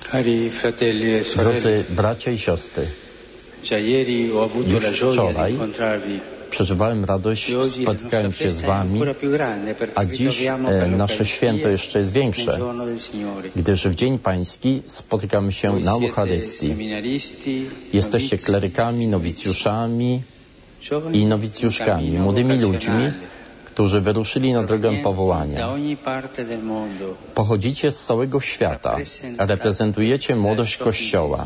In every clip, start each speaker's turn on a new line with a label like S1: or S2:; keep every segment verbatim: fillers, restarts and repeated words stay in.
S1: Drodzy bracia i siostry, już wczoraj przeżywałem radość, spotykałem się z wami, a dziś e, nasze święto jeszcze jest większe, gdyż w Dzień Pański spotykamy się na Eucharystii. Jesteście klerykami, nowicjuszami i nowicjuszkami, młodymi ludźmi, którzy wyruszyli na drogę powołania. Pochodzicie z całego świata, reprezentujecie młodość Kościoła.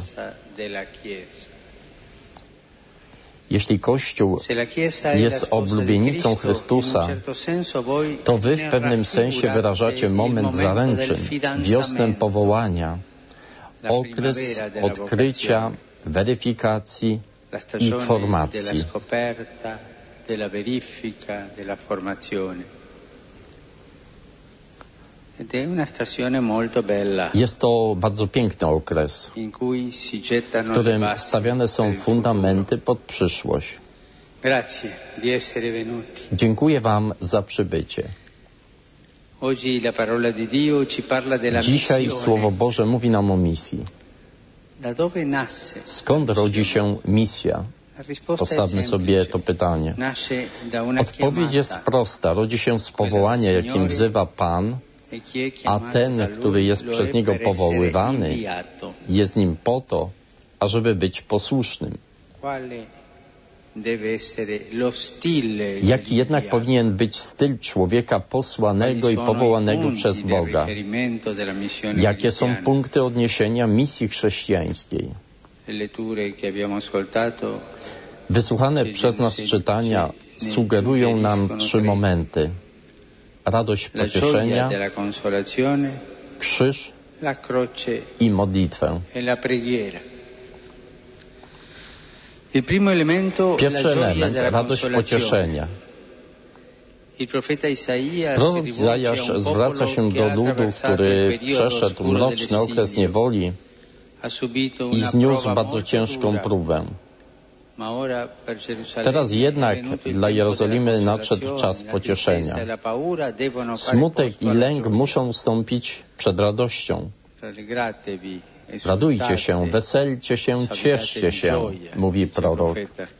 S1: Jeśli Kościół jest oblubienicą Chrystusa, to wy w pewnym sensie wyrażacie moment zaręczyn, wiosnę powołania, okres odkrycia, weryfikacji i formacji. Jest to bardzo piękny okres, w którym stawiane są fundamenty pod przyszłość. Dziękuję wam za przybycie. Dzisiaj Słowo Boże mówi nam o misji. Skąd rodzi się misja? Postawmy sobie to pytanie. Odpowiedź jest prosta. Rodzi się z powołania, jakim wzywa Pan, a ten, który jest przez Niego powoływany, jest nim po to, ażeby być posłusznym. Jaki jednak powinien być styl człowieka posłanego i powołanego przez Boga? Jakie są punkty odniesienia misji chrześcijańskiej? Wysłuchane przez nas czytania sugerują nam trzy momenty. Radość pocieszenia, krzyż i modlitwę. Pierwszy element, radość pocieszenia. Prorok Izajasz zwraca się do ludu, który przeszedł mroczny okres niewoli i zniósł bardzo ciężką próbę. Teraz jednak dla Jerozolimy nadszedł czas pocieszenia. Smutek i lęk muszą ustąpić przed radością. Radujcie się, weselcie się, cieszcie się, mówi prorok.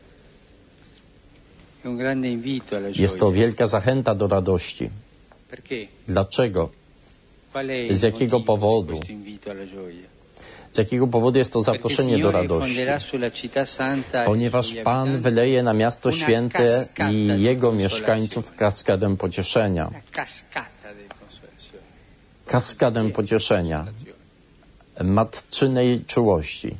S1: Jest to wielka zachęta do radości. Dlaczego? Z jakiego powodu? Z jakiego powodu jest to zaproszenie do radości? Ponieważ Pan wyleje na miasto święte i jego mieszkańców kaskadę pocieszenia. Kaskadę pocieszenia. Matczynej czułości.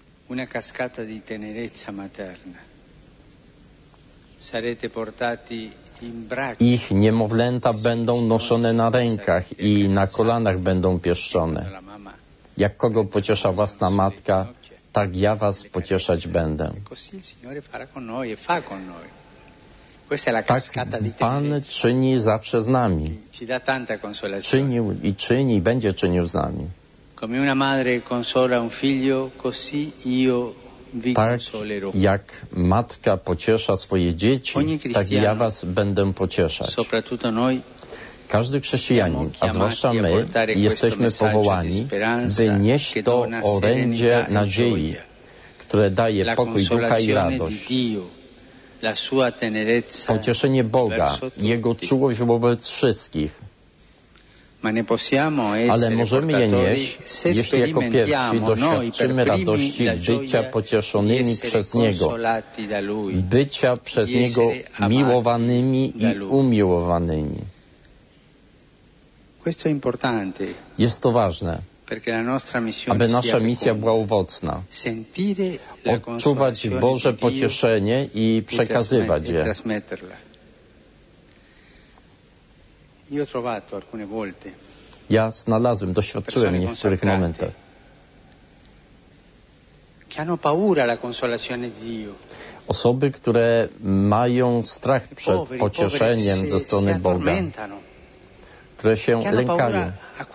S1: Ich niemowlęta będą noszone na rękach i na kolanach będą pieszczone. Jak kogo pociesza własna matka, tak ja was pocieszać będę. Tak Pan czyni zawsze z nami. Czynił i czyni, będzie czynił z nami. Tak jak matka pociesza swoje dzieci, tak ja was będę pocieszać. Każdy chrześcijanin, a zwłaszcza my, jesteśmy powołani, by nieść to orędzie nadziei, które daje pokój ducha i radość. Pocieszenie Boga, Jego czułość wobec wszystkich. Ale możemy je nieść, jeśli jako pierwsi doświadczymy radości bycia pocieszonymi przez Niego, bycia przez Niego miłowanymi i umiłowanymi. Jest to ważne, aby nasza misja była owocna. Odczuwać Boże pocieszenie i przekazywać je. Ja znalazłem, doświadczyłem w niektórych momentach. Osoby, które mają strach przed pocieszeniem ze strony Boga, które się lękają,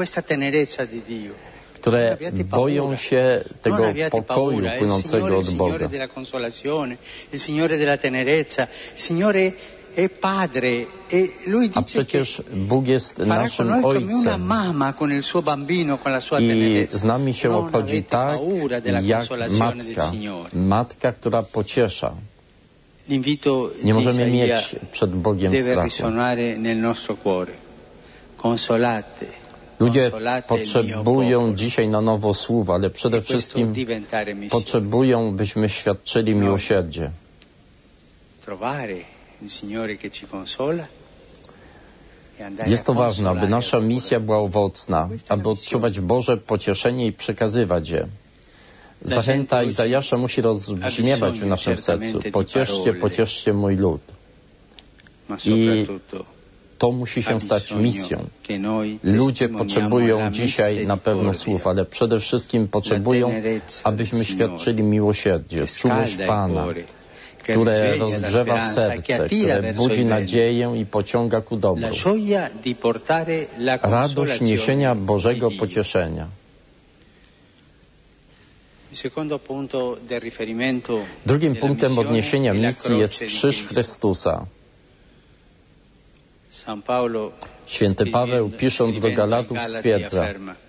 S1: które boją się tego pokoju płynącego od Boga. A przecież Bóg jest naszym Ojcem i z nami się obchodzi tak, jak matka, matka, która pociesza. Nie możemy mieć przed Bogiem strachu. Ludzie potrzebują dzisiaj na nowo słów, ale przede wszystkim potrzebują, byśmy świadczyli miłosierdzie. Jest to ważne, aby nasza misja była owocna, aby odczuwać Boże pocieszenie i przekazywać je. Zachęta Izajasza musi rozbrzmiewać w naszym sercu. Pocieszcie, pocieszcie mój lud. I to musi się stać misją. Ludzie potrzebują dzisiaj na pewno słów, ale przede wszystkim potrzebują, abyśmy świadczyli miłosierdzie, czułość Pana, które rozgrzewa serce, które budzi nadzieję i pociąga ku dobru. Radość niesienia Bożego pocieszenia. Drugim punktem odniesienia misji jest krzyż Chrystusa. Święty Paweł, pisząc do Galatów, stwierdza: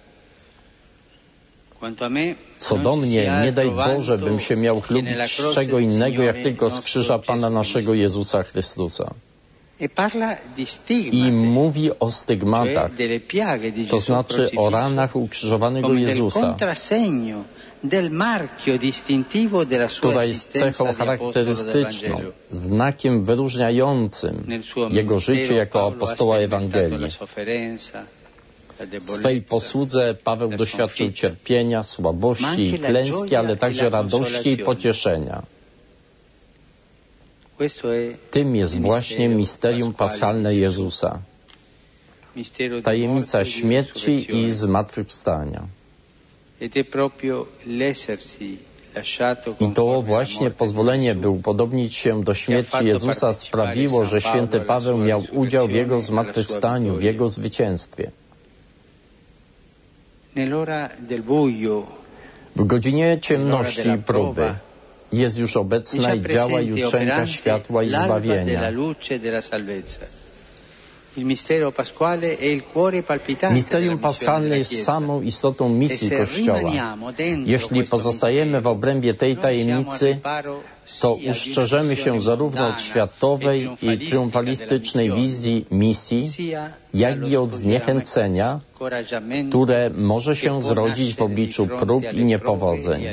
S1: co do mnie, nie daj Boże, bym się miał chlubić z czego innego, jak tylko z krzyża Pana naszego Jezusa Chrystusa. I mówi o stygmatach, to znaczy o ranach ukrzyżowanego Jezusa, która jest cechą charakterystyczną, znakiem wyróżniającym Jego życie jako apostoła Ewangelii. W swej posłudze Paweł doświadczył cierpienia, słabości i klęski, ale także radości i pocieszenia. Tym jest właśnie misterium paschalne Jezusa, tajemnica śmierci i zmartwychwstania. I to właśnie pozwolenie, by upodobnić się do śmierci Jezusa, sprawiło, że święty Paweł miał udział w Jego zmartwychwstaniu, w Jego zwycięstwie. W godzinie ciemności i próby jest już obecna i działa jutrzenka światła i zbawienia. Misterium paschalne jest samą istotą misji Kościoła. Jeśli pozostajemy w obrębie tej tajemnicy, to uszczerzymy się zarówno od światowej i triumfalistycznej wizji misji, jak i od zniechęcenia, które może się zrodzić w obliczu prób i niepowodzeń.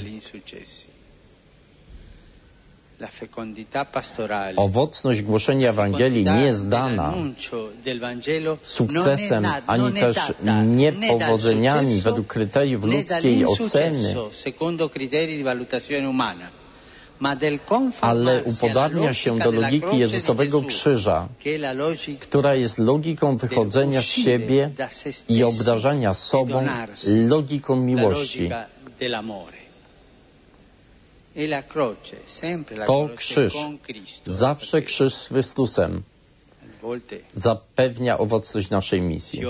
S1: Owocność głoszenia Ewangelii nie jest dana sukcesem, ani też niepowodzeniami według kryteriów ludzkiej oceny, ale upodabnia się do logiki Jezusowego krzyża, która jest logiką wychodzenia z siebie i obdarzania sobą logiką miłości. To krzyż, zawsze krzyż z Chrystusem, zapewnia owocność naszej misji.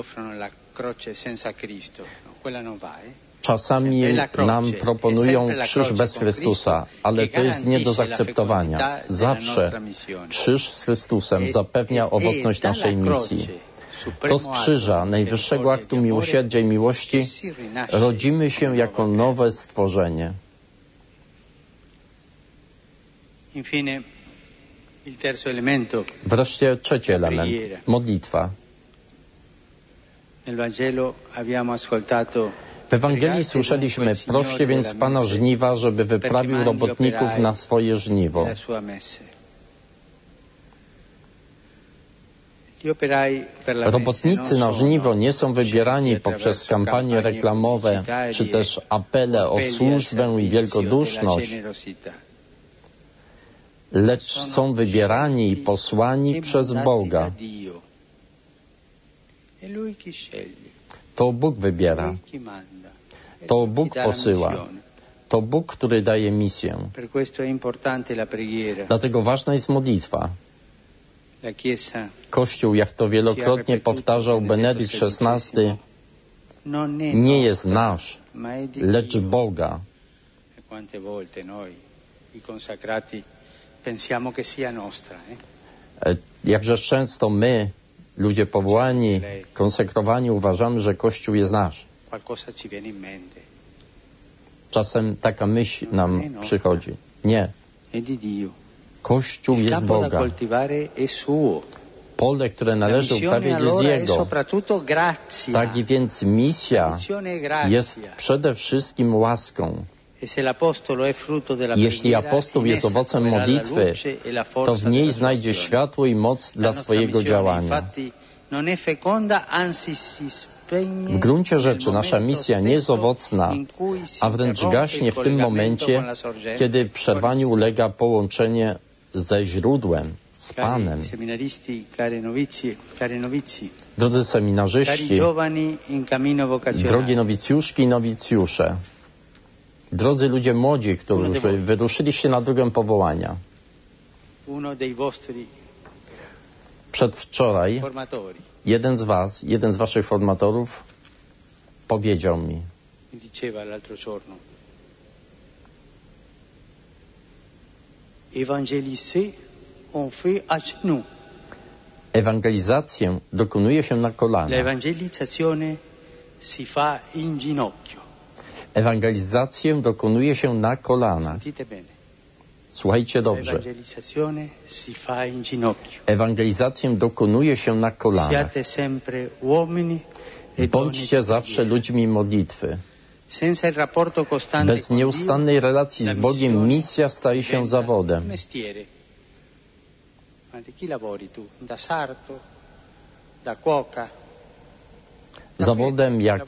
S1: Czasami nam proponują krzyż bez Chrystusa, ale to jest nie do zaakceptowania. Zawsze krzyż z Chrystusem zapewnia owocność naszej misji. To z krzyża, najwyższego aktu miłosierdzia i miłości, rodzimy się jako nowe stworzenie. Wreszcie trzeci element, modlitwa. W Ewangelii słyszeliśmy: proście więc Pana żniwa, żeby wyprawił robotników na swoje żniwo. Robotnicy na żniwo nie są wybierani poprzez kampanie reklamowe, czy też apele o służbę i wielkoduszność, lecz są wybierani i posłani przez Boga. To Bóg wybiera. To Bóg posyła. To Bóg, który daje misję. Dlatego ważna jest modlitwa. Kościół, jak to wielokrotnie powtarzał Benedykt szesnasty, nie jest nasz, lecz Boga. Jakże często my, ludzie powołani, konsekrowani, uważamy, że Kościół jest nasz. Czasem taka myśl nam przychodzi. Nie. Kościół jest Boga. Pole, które należy uprawiać, jest Jego. Tak i więc misja jest przede wszystkim łaską. Jeśli apostoł jest owocem modlitwy, to w niej znajdzie światło i moc dla swojego działania. W gruncie rzeczy nasza misja nie jest owocna, a wręcz gaśnie w tym momencie, kiedy przerwaniu ulega połączenie ze źródłem, z Panem. Drodzy seminarzyści, drogie nowicjuszki i nowicjusze, drodzy ludzie młodzi, którzy wyruszyliście na drogę powołania. Przedwczoraj jeden z was, jeden z waszych formatorów powiedział mi: ewangelizację dokonuje się na kolanach. Ewangelizację dokonuje się na kolanach. Słuchajcie dobrze. Ewangelizację dokonuje się na kolanach. Bądźcie zawsze ludźmi modlitwy. Bez nieustannej relacji z Bogiem misja staje się zawodem. Zawodem jak,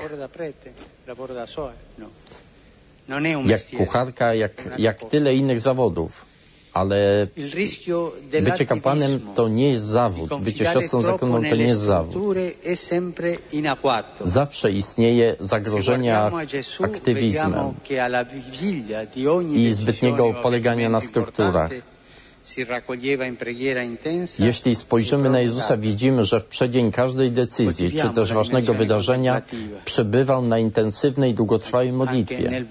S1: jak kucharka, jak, jak tyle innych zawodów. Ale bycie kapłanem to nie jest zawód. Bycie siostrą zakonną to nie jest zawód. Zawsze istnieje zagrożenie aktywizmem i zbytniego polegania na strukturach. Jeśli spojrzymy na Jezusa, widzimy, że w przeddzień każdej decyzji, czy też ważnego wydarzenia, przebywał na intensywnej, długotrwałej modlitwie.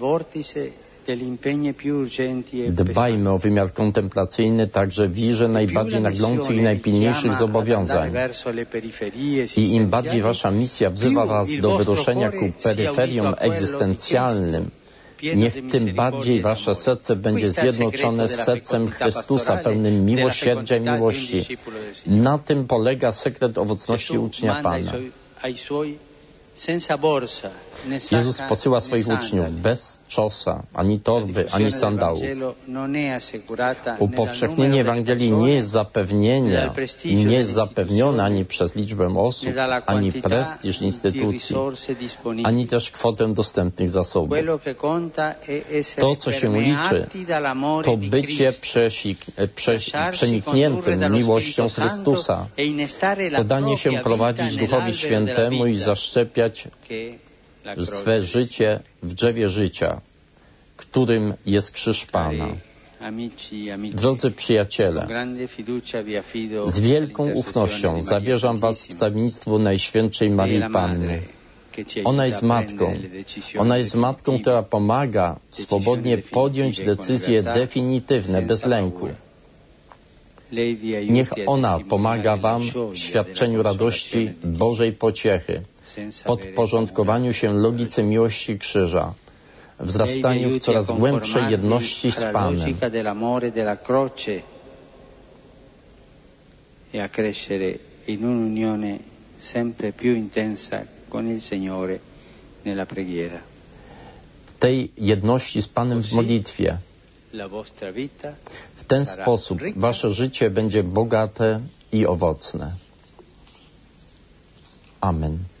S1: Dbajmy o wymiar kontemplacyjny także w wirze najbardziej naglących i najpilniejszych zobowiązań. I im bardziej wasza misja wzywa was do wyruszenia ku peryferiom egzystencjalnym, niech tym bardziej wasze serce będzie zjednoczone z sercem Chrystusa, pełnym miłosierdzia i miłości. Na tym polega sekret owocności ucznia Pana. Jezus posyła swoich uczniów bez czosa, ani torby, ani sandałów. Upowszechnienie Ewangelii nie jest zapewnienie, nie jest zapewnione ani przez liczbę osób, ani prestiż instytucji, ani też kwotę dostępnych zasobów. To, co się liczy, to bycie przenikniętym miłością Chrystusa, to danie się prowadzić Duchowi Świętemu i zaszczepiać swe życie w drzewie życia, którym jest krzyż Pana. Drodzy przyjaciele, z wielką ufnością zawierzam was wstawiennictwu Najświętszej Maryi Panny. Ona jest matką. Ona jest matką, która pomaga swobodnie podjąć decyzje definitywne, bez lęku. Niech ona pomaga wam w świadczeniu radości Bożej pociechy, podporządkowaniu się logice miłości krzyża, wzrastaniu w coraz głębszej jedności z Panem
S2: e a crescere in un'unione sempre più intensa con il Signore nella preghiera.
S1: W tej jedności z Panem w modlitwie. W ten sposób wasze życie będzie bogate i owocne. Amen.